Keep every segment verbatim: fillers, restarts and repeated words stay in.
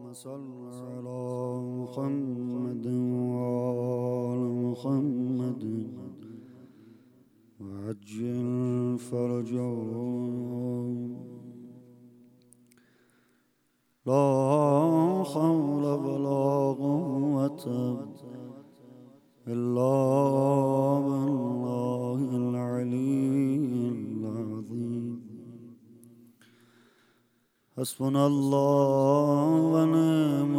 صل على محمد وآل محمد وعجل فرجهم. لا حول ولا قوة إلا بالله العلي العظيم. حسبنا الله ونعم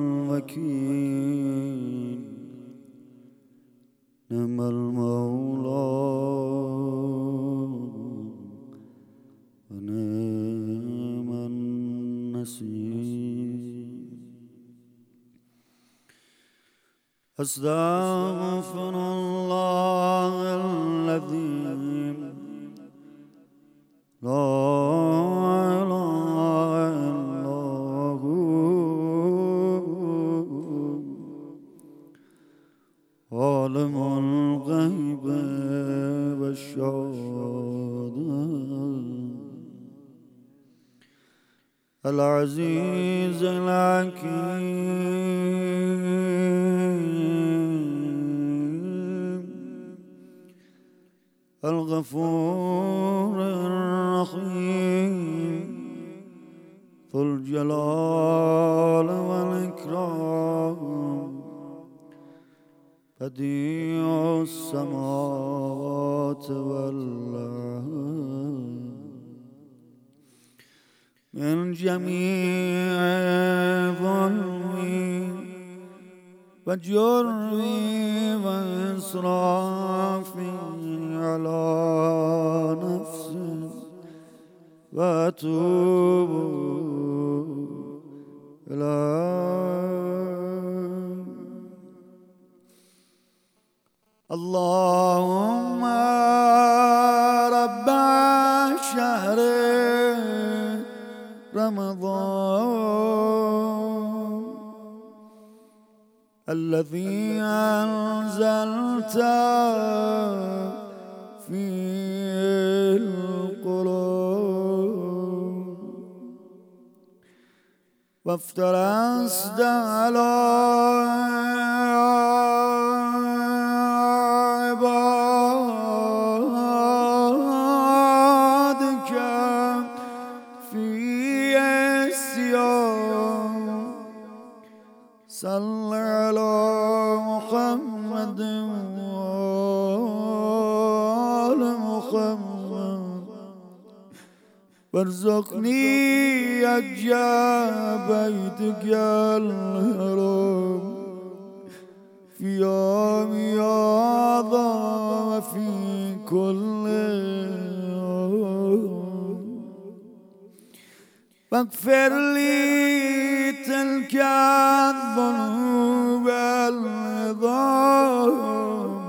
الوكيل، نعم المولى ونعم النصير. أستغفر الله العظيم لا إله إلا هو، عالم الغيب والشهادة، العزيز الحكيم، الغفور الرحيم، ذو الجلال والإكرام، بديع السماوات والأرض، من جميع ظلمي وجرمي وإسرافي على نفسي، وأتوب إليه. اللهم رب شهر رمضان الذي أنزلت فيه القرآن، وافترست على عبادك في الصيام. صل على محمد وآل محمد وارزقني أجاب بيتك الحرام في يوم هذا وفي كل يوم، واغفر لي تلك الذنوب العظام،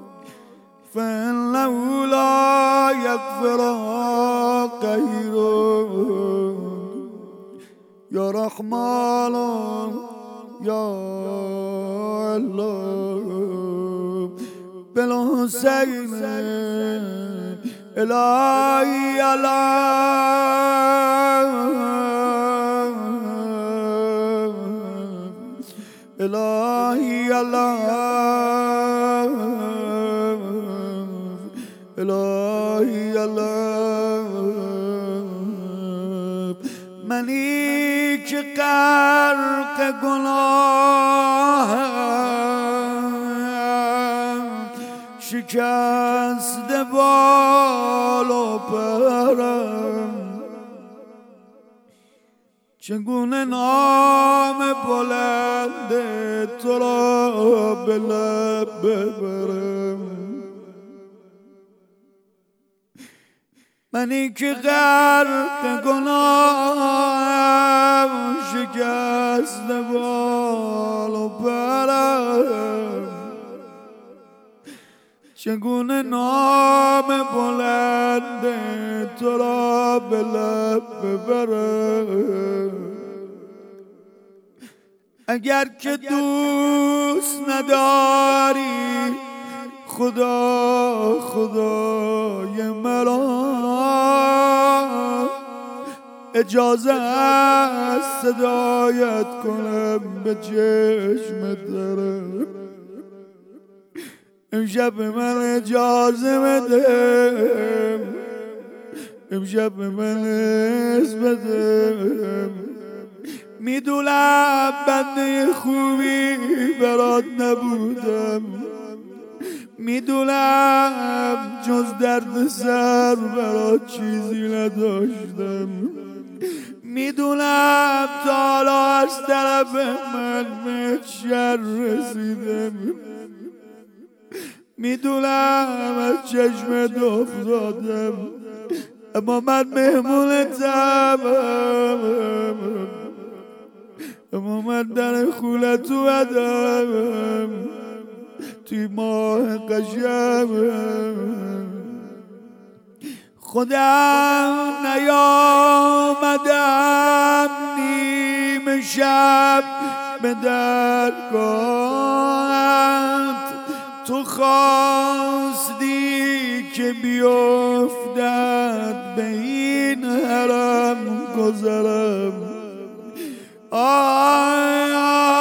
فإنه لا يغفرها غيرك يا رحمن يا الله. بالحسين إلهي الله، إلهي الله، إلهي الله. منی که غرق گناهم، شکست بال و پرم، چگونه نام بلند تو را به لب ببرم. منی که غرق گناهم، شکست بال و پرم، چگونه نام بلند تو را به لب ببرم. اگر که دوست نداری خدا خدای مرا، اجازه است صدایت کنم به چشم دارم. امشب به من اجازه بده، امشب به من از بدم. میدونم بنده خوبی برات نبودم، میدونم جز درد سر برات چیزی نداشتم، میدونم تا حالا از طرف من به شر رسیدم، میدونم از چشمت افتادم، اما من مهمونتم، اما من در خونت اومدم توی ماه قشم. خودم نیامدم نیم شب به درگاهت، تو خواستی که بیفتد به این حرم گذرم. آی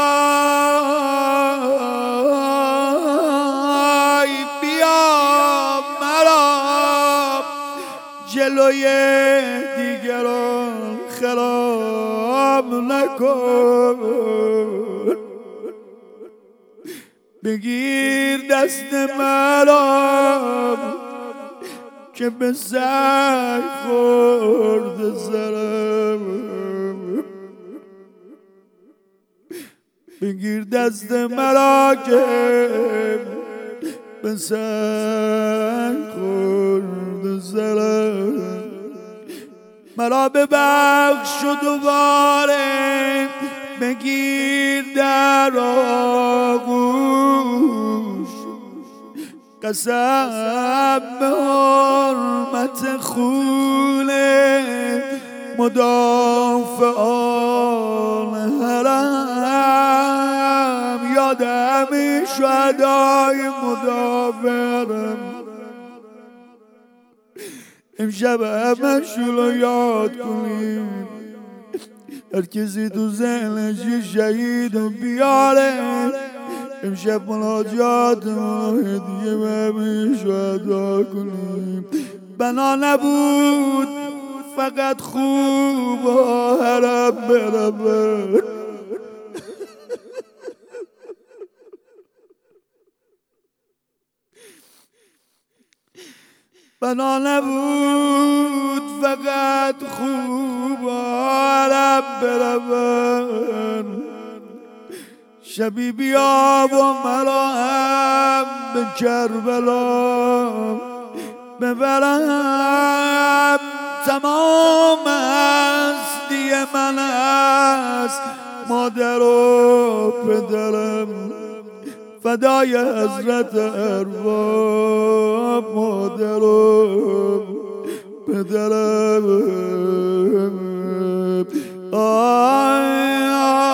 آی بیا مرا جلوی دیگران خراب نکن، بگیر دست مرا که به سر خورد سرم، بگیر دست مرا که به سر خورد سرم. مرا ببخش و دوباره بگیر در آغوش، قسم به حرمت خون مدافعان حرم، یادم شهدای مدافعم. امشب همشون رو یاد کنیم، هر کسی تو ذهنش شهید و بیاره. امشب مناجات ما هدیه به همه شهدا کنیم. بنا نبود فقط خوب و حرم برم، بنا نبود فقط خوب و حرم برم. شبی بیا و مرا هم به کربلا ببرم، تمام هستی من است مادر و پدرم، فدای حضرت ارباب مادر و پدرم. آی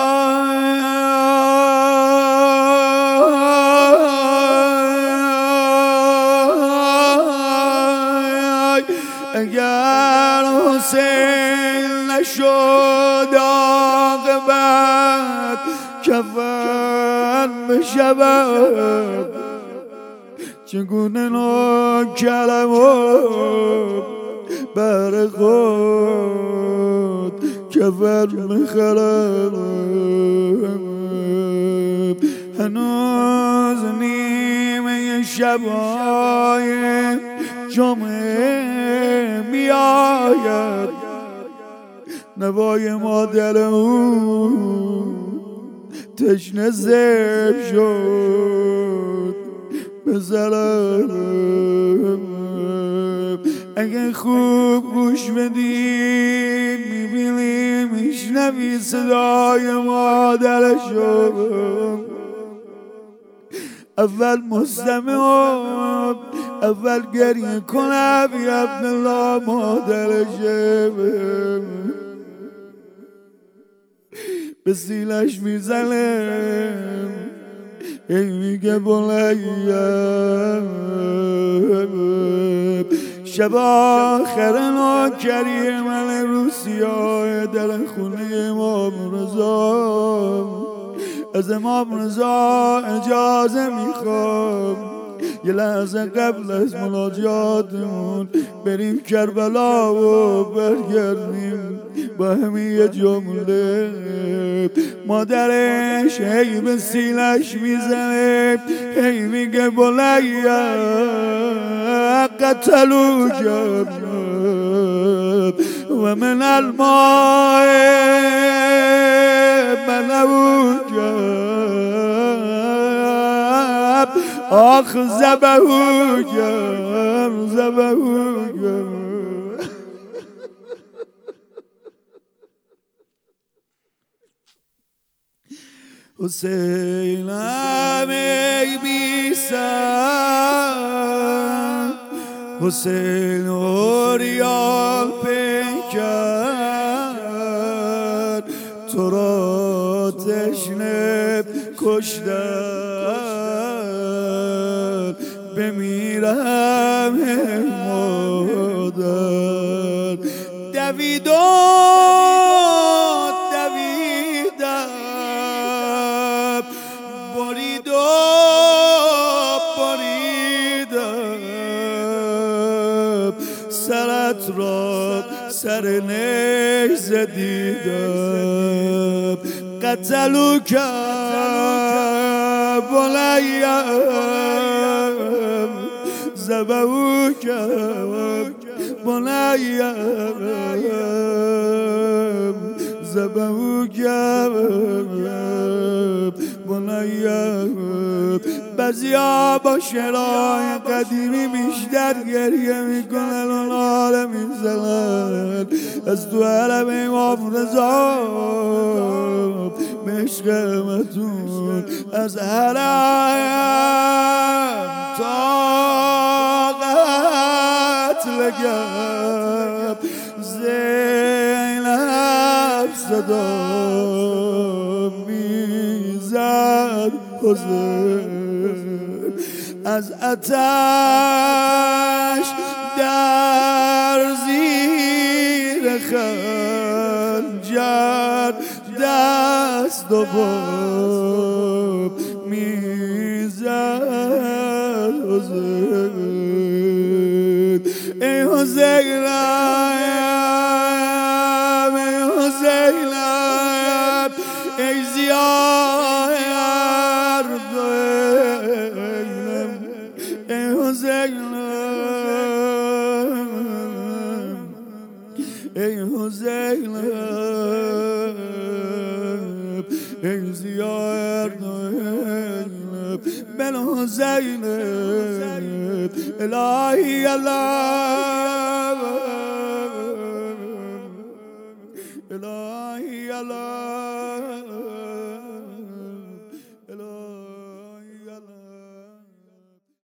اگر حسین نشد عاقبت کفن بشود، چگونه ناکرم و بر خود کفن میخرم. هنوز نیمه شبای جمعه میآید، نوای مادر او تشنه زب شد بزرم. اگه خوب گوش بدی میبینی میشنوی صدای مادرشو، اول مستمع اول گریه کنم یا عبدالله مادرشه، به سیلش میزنم ای میگه بلیم شب آخر ناکری من روسی سیاه در خونه امام رضا. از امام رضا اجازه میخوام یه لحظه قبل از مناجاتمون بریم کربلا و برگردیم با همین یه جمله. مادرش هی به سینه‌اش میزنه، هی میگه بلیا قتلوک و من الماء بلوک آخ زبهوک زبهوک. حسینم ای بی سر، حسین اوریال پیکر، تو را تشنه کشتن بمیرم ای مادر. دوید و دویدم، برید و بریدم، سرت را سر نیش زدیدم. قتلو که بلیم زبهو که بلیم زبهو که بلیم. بعضیا با شعرهای قدیمی بیشتر گریه میکنن و ناله میزنن. از تو حرم امام رضا به عشق همتون، از حرم تا قتل گم زینب صدا میزد حسین. از آتش در زیر خنجر دست و پا میزد حسین. ای حسینم ای حسینم ای زیار دوینم، ای حسینم ای حسینم ای زیار دوینم. بل حسینم الهی الله الهی الله